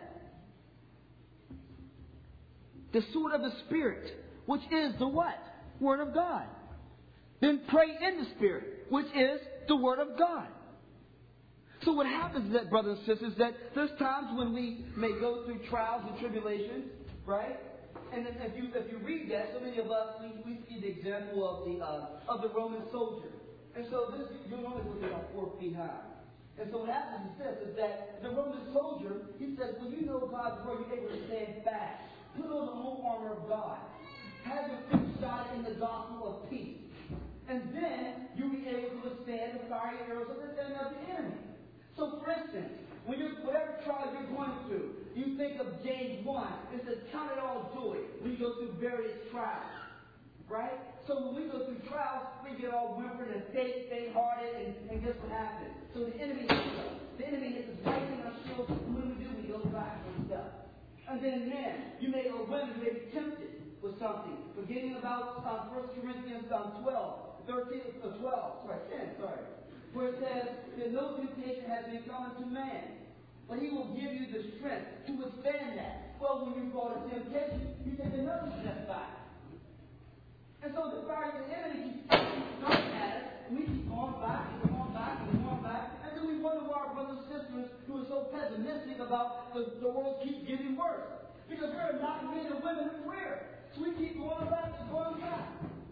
The sword of the Spirit, which is the what? Word of God. Then pray in the Spirit, which is the Word of God. So what happens is that, brothers and sisters, that there's times when we may go through trials and tribulations, right? And then if you if you read that, so many of us we, we see the example of the uh, of the Roman soldier. And so this you're only looking about four feet high. And so what happens is this: is that the Roman soldier, he says, "When you know God's word, you're able to stand fast. Put on the whole armor of God. Have your feet shod in the gospel of peace, and then you'll be able to withstand the fiery arrows of the, of the enemy." So, for instance, when you're, whatever trial you're going through, you think of James one. It says, count it all joy when you go through various trials. Right? So when we go through trials, we get all whimpered and faint, faint-hearted, and, and guess what happens? So the enemy hits us. The enemy hits us right in our shields. What do we do? We go back and stuff. And then men, you may, or women, may be tempted with something. Forgetting about uh, First Corinthians um, twelve, thirteen, uh, twelve, sorry, ten, sorry. Where it says that no temptation has been common to man, but He will give you the strength to withstand that. Well, when you fall into temptation, you take another step back. And so the fire of the enemy keeps coming at us, and we keep going back and going back and going back. And then we wonder why our brothers and sisters who are so pessimistic reminiscing about the, the world keeps getting worse. Because we're not men and women of prayer. So we keep going back and going back.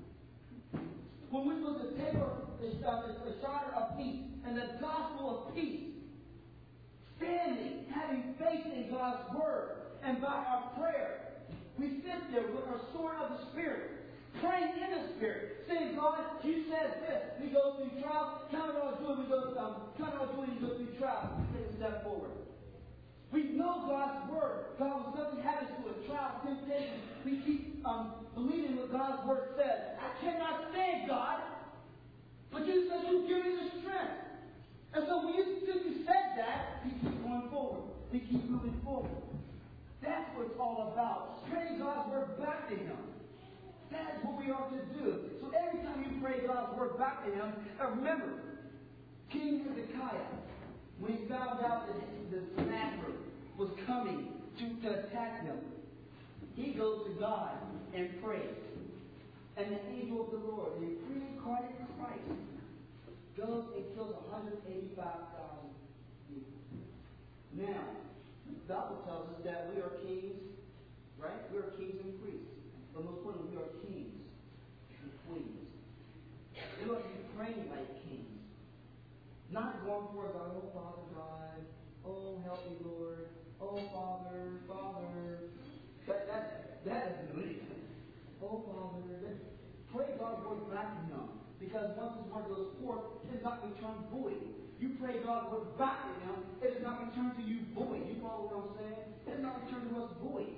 When we're supposed to take the, the charter of peace and the gospel of peace, standing, having faith in God's word, and by our prayer, we sit there with our sword of the Spirit, praying in the Spirit, saying, God, you said this. We go through trials. Count it all joy. We go um, count it all joy. We go through trials. We take a step forward. We know God's word. God, when something happens to us, trial, temptation, we keep um, believing what God's word says. I cannot stand God, but you said you give me the strength. And so when you, since you said that, we keep going forward. We keep moving forward. That's what it's all about. Praying God's word back to Him. That is what we are to do. So every time you pray God's word back to Him, uh, remember, King Hezekiah, when he found out that the Sennacherib was coming to, to attack him, he goes to God and prays. And the angel of the Lord, the pre-incarnate Christ, goes and kills one hundred eighty-five thousand people. Now, the Bible tells us that we are kings, right? We are kings and priests. But most importantly, we are kings and queens. We ought to be praying like kings. Not going for God, oh Father God, oh help me Lord, oh Father, Father. That, that, that doesn't do anything. Oh Father, that, pray God's word back to Him. Because once His word goes forth, it does not return void. You pray God's word back to Him, it does not return to you void. You follow what I'm saying? It does not return to us void.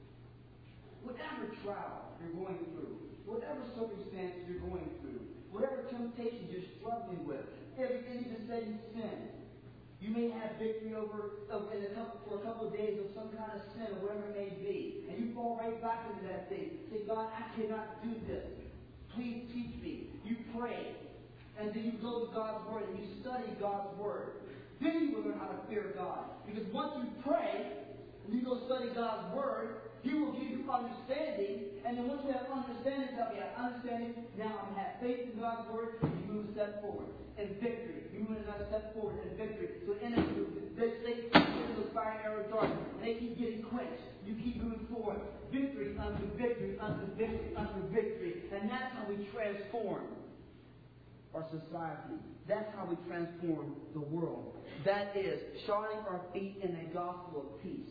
Whatever trial you're going through, whatever circumstance you're going through, whatever temptations you're struggling with, everything you just said you sin. You may have victory over, over in a couple, for a couple of days of some kind of sin or whatever it may be. And you fall right back into that thing. Say, God, I cannot do this. Please teach me. You pray. And then you go to God's Word and you study God's Word. Then you will learn how to fear God. Because once you pray and you go study God's Word, He will give you understanding. And then once you have understanding, tell me, I have understanding. Now I have faith in God's Word. You move a step forward. And victory. You move another step forward and victory. So in it, they keep getting those fire arrow darts. They keep getting quenched. You keep moving forward. Victory unto victory unto victory unto victory. And that's how we transform our society. That's how we transform the world. That is shining our feet in a gospel of peace.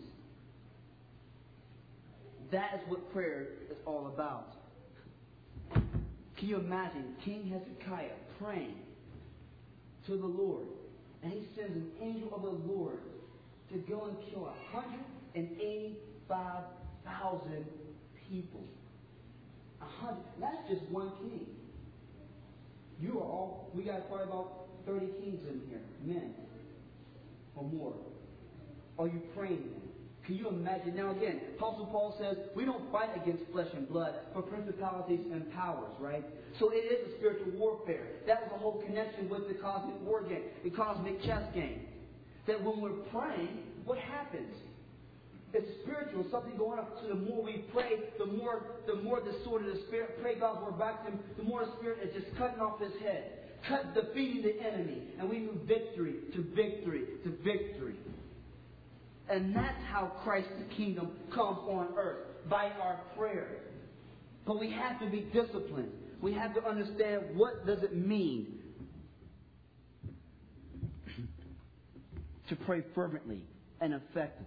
That is what prayer is all about. Can you imagine King Hezekiah praying to the Lord, and he sends an angel of the Lord to go and kill one hundred eighty-five thousand people. A hundred. That's just one king. You are all. We got probably about thirty kings in here, men or more. Are you praying then? Can you imagine? Now again, Apostle Paul says we don't fight against flesh and blood, but principalities and powers, right? So it is a spiritual warfare. That was the whole connection with the cosmic war game, the cosmic chess game. That when we're praying, what happens? It's spiritual, something going up. So the more we pray, the more the more the sword of the Spirit, pray God's word back to Him, the more the Spirit is just cutting off His head, cut, defeating the enemy. And we move victory to victory to victory. And that's how Christ's kingdom comes on earth, by our prayer. But we have to be disciplined. We have to understand what does it mean to pray fervently and effectively.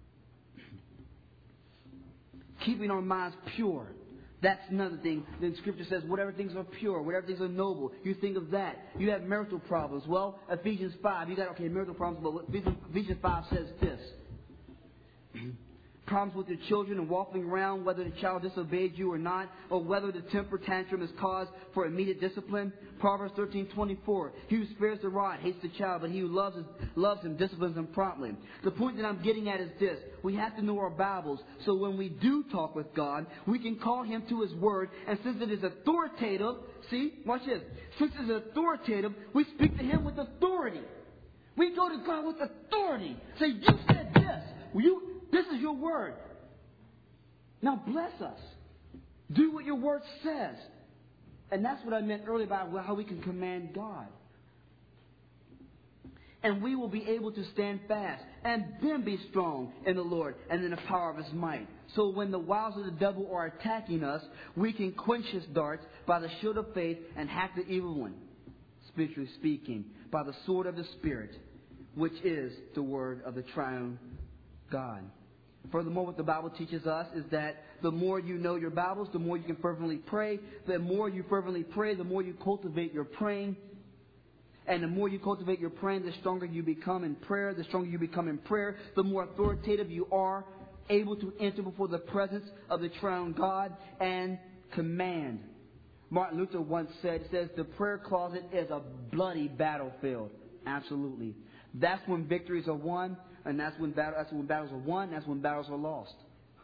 Keeping our minds pure. That's another thing. The Scripture says, whatever things are pure, whatever things are noble, you think of that. You have marital problems. Well, Ephesians five, you got, okay, marital problems, but Ephesians, Ephesians five says this. Problems with your children and walking around, whether the child disobeyed you or not, or whether the temper tantrum is cause for immediate discipline. Proverbs thirteen twenty-four. He who spares the rod hates the child, but he who loves, his, loves him disciplines him promptly. The point that I'm getting at is this. We have to know our Bibles, so when we do talk with God, we can call Him to His Word, and since it is authoritative, see, watch this. Since it is authoritative, we speak to Him with authority. We go to God with authority. Say, you said this. You This is your word. Now bless us. Do what your word says. And that's what I meant earlier about how we can command God. And we will be able to stand fast and then be strong in the Lord and in the power of His might. So when the wiles of the devil are attacking us, we can quench his darts by the shield of faith and hack the evil one, spiritually speaking, by the sword of the Spirit, which is the word of the triune God. Furthermore, what the Bible teaches us is that the more you know your Bibles, the more you can fervently pray. The more you fervently pray, the more you cultivate your praying. And the more you cultivate your praying, the stronger you become in prayer. The stronger you become in prayer, the more authoritative you are, able to enter before the presence of the triune God and command. Martin Luther once said, says, the prayer closet is a bloody battlefield. Absolutely. That's when victories are won, and that's when, battle, that's when battles are won, that's when battles are lost.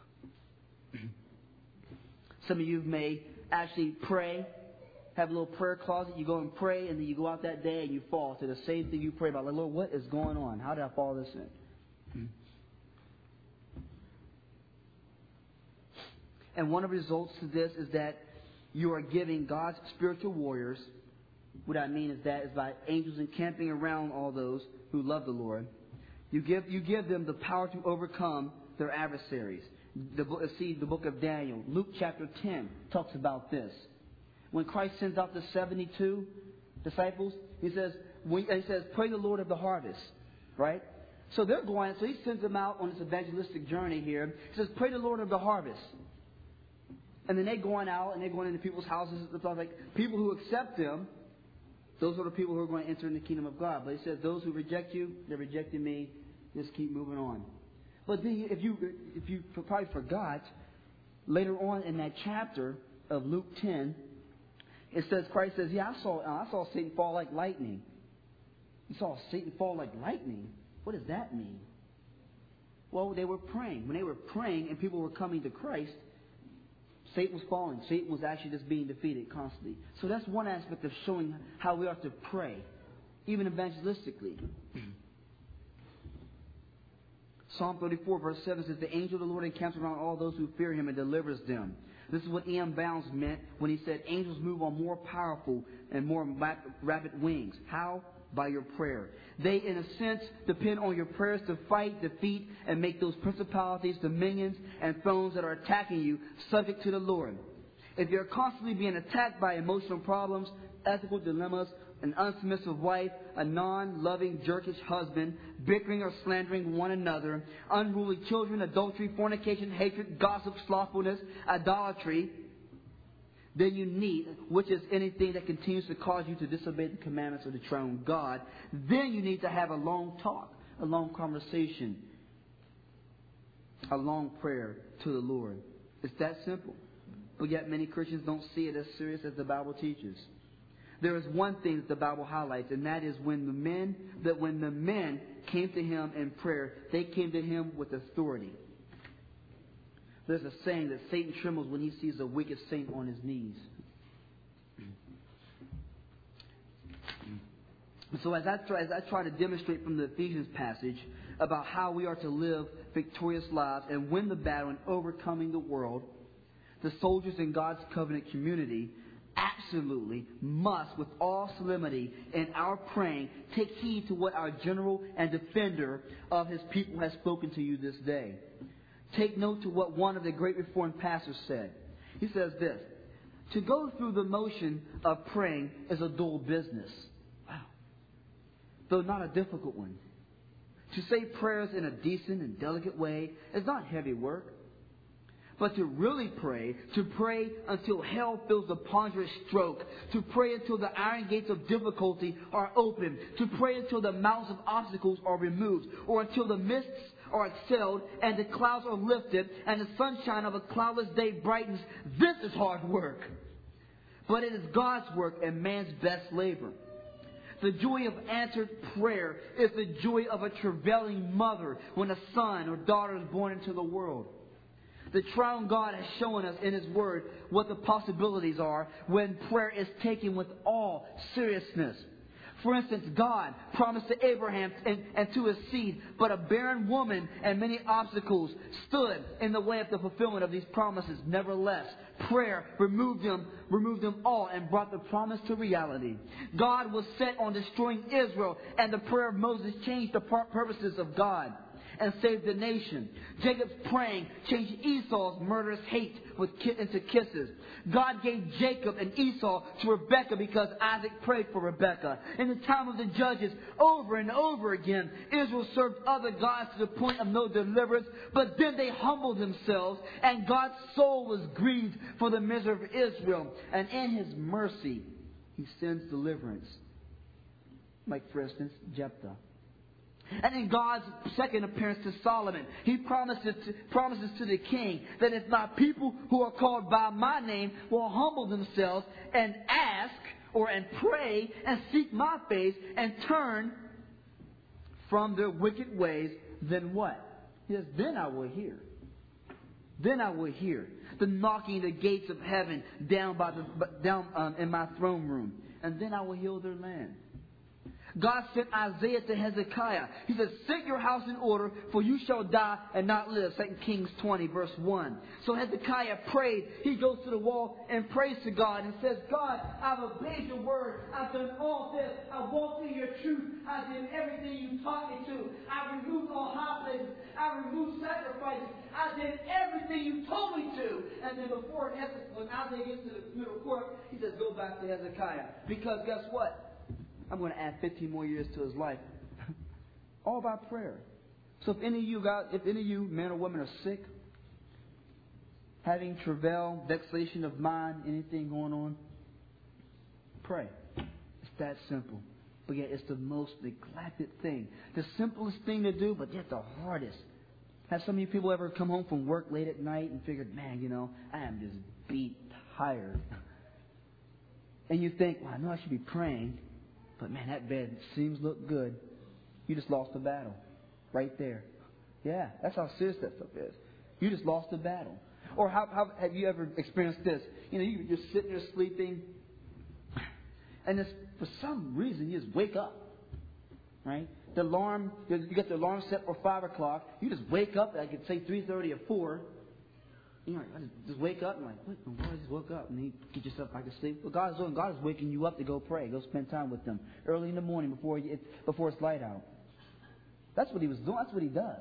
Some of you may actually pray, have a little prayer closet, you go and pray, and then you go out that day and you fall to the same thing you pray about. Like, Lord, what is going on? How did I fall this in? And one of the results to this is that you are giving God's spiritual warriors, what I mean is that is by angels encamping around all those who love the Lord. You give you give them the power to overcome their adversaries. The book, see the book of Daniel, Luke chapter ten talks about this. When Christ sends out the seventy-two disciples, he says, when, he says, pray the Lord of the harvest, right? So they're going, so he sends them out on this evangelistic journey here. He says, pray the Lord of the harvest. And then they're going out and they're going into people's houses and stuff like people who accept them. Those are the people who are going to enter in the kingdom of God. But he says, those who reject you, they're rejecting me. Just keep moving on. But then if you if you probably forgot, later on in that chapter of Luke ten, it says, Christ says, yeah, I saw I saw Satan fall like lightning. You saw Satan fall like lightning. What does that mean? Well, they were praying. When they were praying and people were coming to Christ, Satan was falling. Satan was actually just being defeated constantly. So that's one aspect of showing how we are to pray, even evangelistically. Psalm thirty-four verse seven says, the angel of the Lord encamps around all those who fear Him and delivers them. This is what E M Bounds meant when he said, angels move on more powerful and more rapid wings. How? By your prayer. They, in a sense, depend on your prayers to fight, defeat, and make those principalities, dominions, and thrones that are attacking you subject to the Lord. If you're constantly being attacked by emotional problems, ethical dilemmas, an unsubmissive wife, a non-loving, jerkish husband, bickering or slandering one another, unruly children, adultery, fornication, hatred, gossip, slothfulness, idolatry, then you need, which is anything that continues to cause you to disobey the commandments of the triune God, then you need to have a long talk, a long conversation, a long prayer to the Lord. It's that simple. But yet many Christians don't see it as serious as the Bible teaches. There is one thing that the Bible highlights, and that is when the men, that when the men came to Him in prayer, they came to Him with authority. There's a saying that Satan trembles when he sees a wicked saint on his knees. So as I try, as I try to demonstrate from the Ephesians passage about how we are to live victorious lives and win the battle in overcoming the world, the soldiers in God's covenant community absolutely must, with all solemnity in our praying, take heed to what our general and defender of His people has spoken to you this day. Take note to what one of the great Reformed pastors said. He says this: to go through the motion of praying is a dull business. Wow. Though not a difficult one. To say prayers in a decent and delicate way is not heavy work. But to really pray, to pray until hell feels the ponderous stroke, to pray until the iron gates of difficulty are opened, to pray until the mountains of obstacles are removed, or until the mists are expelled and the clouds are lifted and the sunshine of a cloudless day brightens. This is hard work. But it is God's work and man's best labor. The joy of answered prayer is the joy of a travailing mother when a son or daughter is born into the world. The triune God has shown us in His Word what the possibilities are when prayer is taken with all seriousness. For instance, God promised to Abraham and, and to his seed, but a barren woman and many obstacles stood in the way of the fulfillment of these promises. Nevertheless, prayer removed them, removed them all and brought the promise to reality. God was set on destroying Israel, and the prayer of Moses changed the purposes of God and saved the nation. Jacob's praying changed Esau's murderous hate with into kisses. God gave Jacob and Esau to Rebekah because Isaac prayed for Rebekah. In the time of the judges, over and over again, Israel served other gods to the point of no deliverance, but then they humbled themselves, and God's soul was grieved for the misery of Israel. And in His mercy, He sends deliverance. Like, for instance, Jephthah. And in God's second appearance to Solomon, He promises to, promises to the king that if my people who are called by my name will humble themselves and ask or and pray and seek my face and turn from their wicked ways, then what? He says, then I will hear. Then I will hear the knocking of the gates of heaven down by the down um, in my throne room, and then I will heal their land. God sent Isaiah to Hezekiah. He said, set your house in order, for you shall die and not live. Second Kings twenty, verse one. So Hezekiah prayed. He goes to the wall and prays to God and says, God, I've obeyed your word. I've done all this. I walked in your truth. I did everything you taught me to. I removed all high places. I removed sacrifices. I did everything you told me to. And then before Hezekiah, when Isaiah gets to the middle court, he says, go back to Hezekiah. Because guess what? I'm going to add fifteen more years to his life. All about prayer. So if any of you got, if any of you, man or woman, are sick, having travail, vexation of mind, anything going on, pray. It's that simple. But yet it's the most neglected thing. The simplest thing to do, but yet the hardest. Have some of you people ever come home from work late at night and figured, man, you know, I am just beat, tired. And you think, well, I know I should be praying. But man, that bed seems look good. You just lost the battle. Right there. Yeah, that's how serious that stuff is. You just lost the battle. Or how, how have you ever experienced this? You know, you, you're sitting there sleeping, and this, for some reason you just wake up. Right? The alarm, you get the alarm set for five o'clock. You just wake up, I could say three thirty or four. You know, I just, just wake up and like, what? Oh, I just woke up, and you get yourself back to sleep. What God is doing, God is waking you up to go pray, go spend time with them early in the morning before it's before it's light out. That's what He was doing. That's what He does.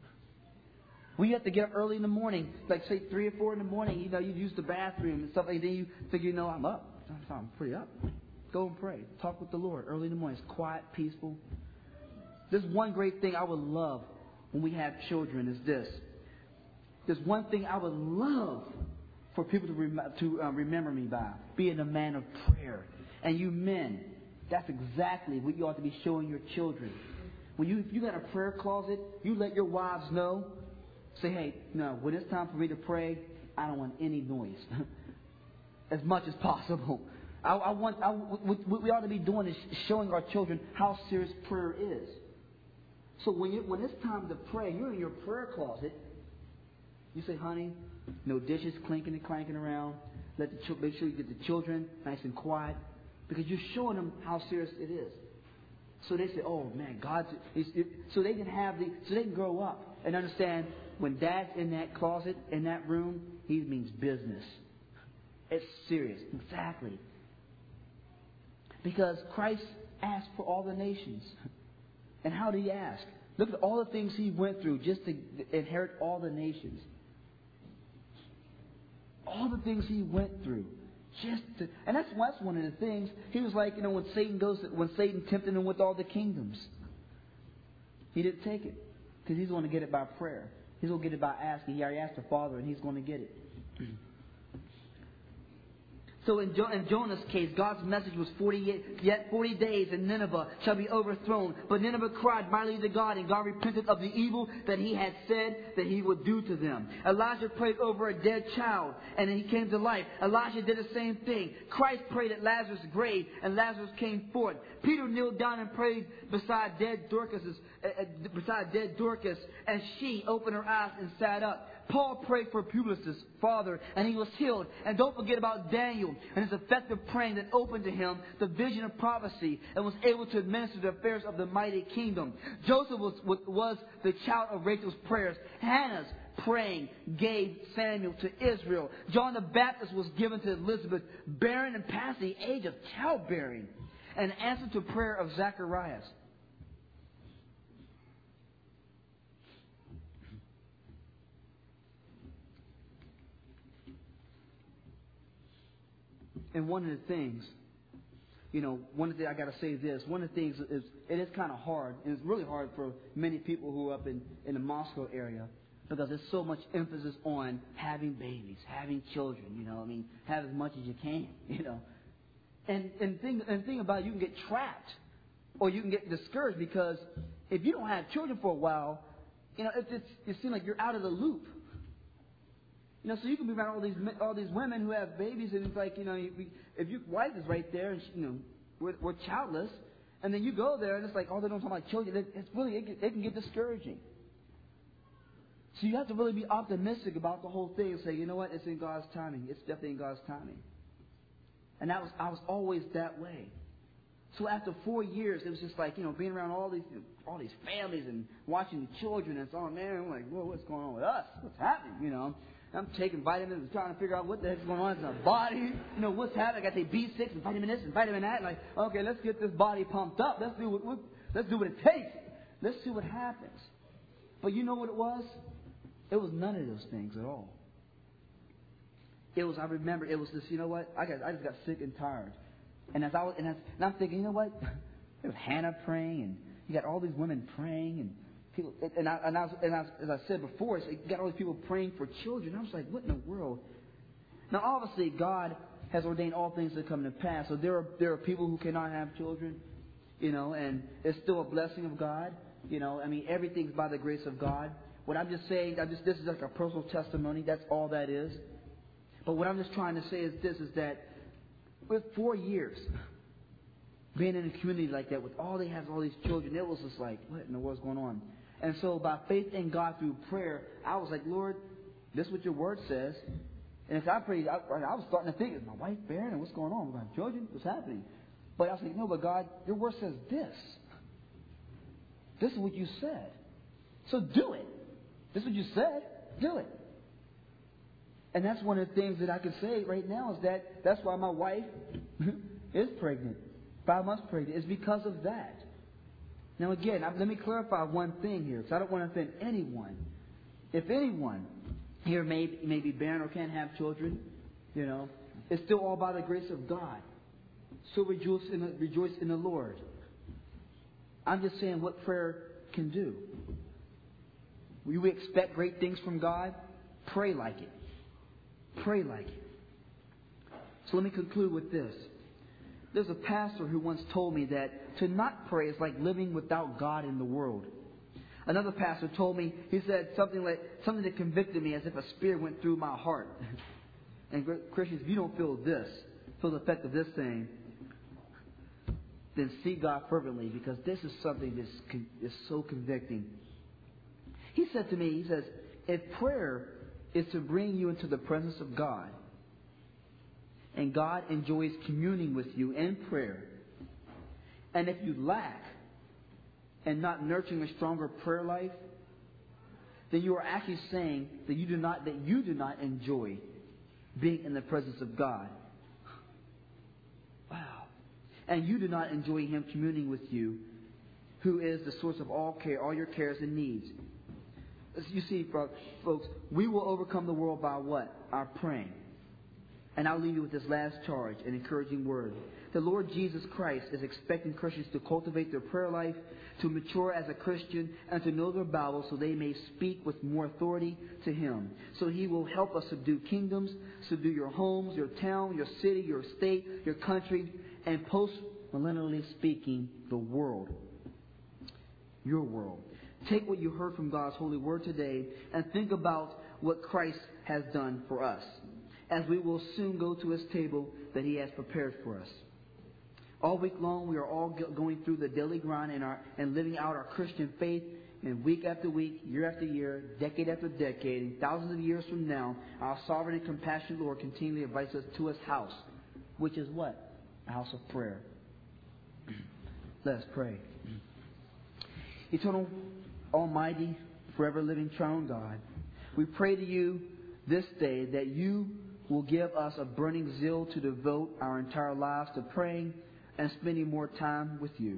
When you have to get up early in the morning, like say three or four in the morning, you know, you use the bathroom and stuff, and then you figure, you know, I'm up, I'm pretty up. Go and pray, talk with the Lord early in the morning. It's quiet, peaceful. There's one great thing I would love when we have children is this. There's one thing I would love for people to, rem- to uh, remember me by, being a man of prayer. And you men, that's exactly what you ought to be showing your children. When you, if you got a prayer closet, you let your wives know. Say, hey, no, when it's time for me to pray, I don't want any noise. As much as possible. I, I want. I, what we ought to be doing is showing our children how serious prayer is. So when you, when it's time to pray, you're in your prayer closet. You say, honey, no dishes clinking and clanking around. Let the ch- make sure you get the children nice and quiet, because you're showing them how serious it is. So they say, oh man, God's. It's, it, so they can have the. So they can grow up and understand when Dad's in that closet, in that room, he means business. It's serious, exactly. Because Christ asked for all the nations, and how did He ask? Look at all the things He went through just to inherit all the nations. All the things He went through, just to, and that's that's one of the things. He was like, you know, when Satan goes, when Satan tempted Him with all the kingdoms, He didn't take it because He's going to get it by prayer. He's going to get it by asking. He already asked the Father, and He's going to get it. So in, jo- in Jonah's case, God's message was forty yet forty days, and Nineveh shall be overthrown. But Nineveh cried mightily to God, and God repented of the evil that He had said that He would do to them. Elijah prayed over a dead child, and he came to life. Elijah did the same thing. Christ prayed at Lazarus' grave, and Lazarus came forth. Peter kneeled down and prayed beside dead Dorcas, uh, beside dead Dorcas, and she opened her eyes and sat up. Paul prayed for Publius' father, and he was healed. And don't forget about Daniel and his effective praying that opened to him the vision of prophecy and was able to administer the affairs of the mighty kingdom. Joseph was, was the child of Rachel's prayers. Hannah's praying gave Samuel to Israel. John the Baptist was given to Elizabeth, barren and past the age of childbearing. An answer to prayer of Zacharias. And one of the things, you know, one of the I got to say this. One of the things is it is kind of hard, and it's really hard for many people who are up in, in the Moscow area, because there's so much emphasis on having babies, having children. You know, I mean, have as much as you can. You know, and and thing and thing about it, you can get trapped, or you can get discouraged because if you don't have children for a while, you know, it, it's, it seems like you're out of the loop. You know, so you can be around all these all these women who have babies, and it's like, you know, you, if your wife is right there, and she, you know, we're, we're childless, and then you go there, and it's like, oh, they don't talk about children. It, it's really it, it can get discouraging. So you have to really be optimistic about the whole thing and say, you know what, it's in God's timing. It's definitely in God's timing. And that was I was always that way. So after four years, it was just like, you know, being around all these all these families and watching the children, and so on. Man, I'm like, whoa, what's going on with us? What's happening? You know. I'm taking vitamins and trying to figure out what the heck's going on in my body. You know, what's happening? I got to take B six and vitamin this and vitamin that. And like, okay, let's get this body pumped up. Let's do what, what let's do what it takes. Let's see what happens. But you know what it was? It was none of those things at all. It was, I remember, it was this, you know what? I got, I just got sick and tired. And as I was, and, as, and I'm thinking, you know what? There was Hannah praying, and you got all these women praying, and people, and I, and I, was, and I was, as I said before, so you got all these people praying for children. I was like, what in the world? Now, obviously, God has ordained all things to come to pass. So there are there are people who cannot have children, you know, and it's still a blessing of God. You know, I mean, everything's by the grace of God. What I'm just saying, I just this is like a personal testimony. That's all that is. But what I'm just trying to say is this: is that with four years being in a community like that, with all they have, all these children, it was just like, what in the world's going on? And so by faith in God through prayer, I was like, Lord, this is what your word says. And if I prayed, I, I was starting to think, is my wife barren? What's going on? My children? What's happening? But I was like, no, but God, your word says this. This is what you said. So do it. This is what you said. Do it. And that's one of the things that I can say right now is that that's why my wife is pregnant. Five months pregnant. It's because of that. Now, again, let me clarify one thing here, because I don't want to offend anyone. If anyone here may, may be barren or can't have children, you know, it's still all by the grace of God. So rejoice in the, rejoice in the Lord. I'm just saying what prayer can do. Will we expect great things from God? Pray like it. Pray like it. So let me conclude with this. There's a pastor who once told me that to not pray is like living without God in the world. Another pastor told me, he said something like something that convicted me as if a spear went through my heart. And Christians, if you don't feel this, feel the effect of this thing, then seek God fervently, because this is something that's is so convicting. He said to me, he says, if prayer is to bring you into the presence of God, and God enjoys communing with you in prayer, and if you lack and not nurturing a stronger prayer life, then you are actually saying that you do not that you do not enjoy being in the presence of God. Wow. And you do not enjoy Him communing with you, who is the source of all care, all your cares and needs. As you see, folks, we will overcome the world by what? Our praying. And I'll leave you with this last charge, an encouraging word. The Lord Jesus Christ is expecting Christians to cultivate their prayer life, to mature as a Christian, and to know their Bible so they may speak with more authority to Him. So He will help us subdue kingdoms, subdue your homes, your town, your city, your state, your country, and post-millennially speaking, the world. Your world. Take what you heard from God's holy word today and think about what Christ has done for us, as we will soon go to His table that He has prepared for us. All week long, we are all going through the daily grind and, our, and living out our Christian faith and week after week, year after year, decade after decade, and thousands of years from now, our sovereign and compassionate Lord continually invites us to His house, which is what? A house of prayer. Let us pray. Eternal, Almighty, forever living, triune God, we pray to You this day that You will give us a burning zeal to devote our entire lives to praying and spending more time with You.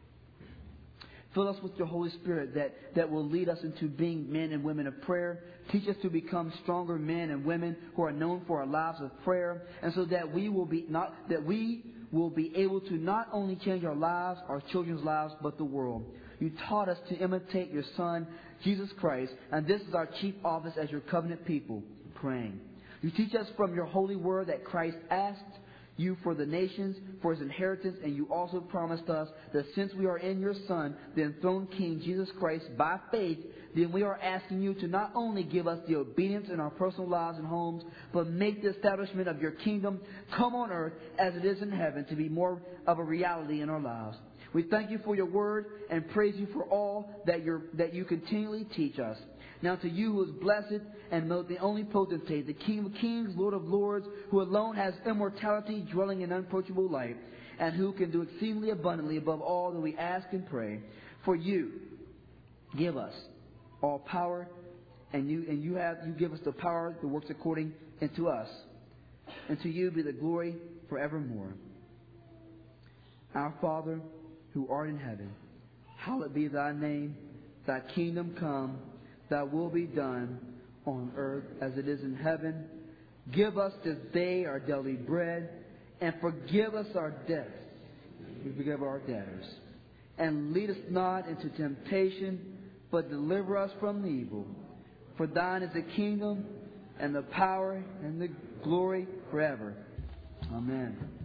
Fill us with Your Holy Spirit that, that will lead us into being men and women of prayer. Teach us to become stronger men and women who are known for our lives of prayer, and so that we will be not that we will be able to not only change our lives, our children's lives, but the world. You taught us to imitate Your Son, Jesus Christ, and this is our chief office as Your covenant people, praying. You teach us from Your holy word that Christ asked You for the nations, for His inheritance, and You also promised us that since we are in Your Son, the enthroned King, Jesus Christ, by faith, then we are asking You to not only give us the obedience in our personal lives and homes, but make the establishment of Your kingdom come on earth as it is in heaven to be more of a reality in our lives. We thank You for Your word and praise You for all that, you're, that You continually teach us. Now to You who is blessed and the only potentate, the King of kings, Lord of lords, who alone has immortality, dwelling in unapproachable light, and who can do exceedingly abundantly above all that we ask and pray. For You give us all power, and You and You have You give us the power that works according unto us. And to You be the glory forevermore. Our Father, who art in heaven, hallowed be Thy name. Thy kingdom come. Thy will be done on earth as it is in heaven. Give us this day our daily bread, and forgive us our debts. We forgive our debtors. And lead us not into temptation, but deliver us from the evil. For Thine is the kingdom, and the power, and the glory forever. Amen.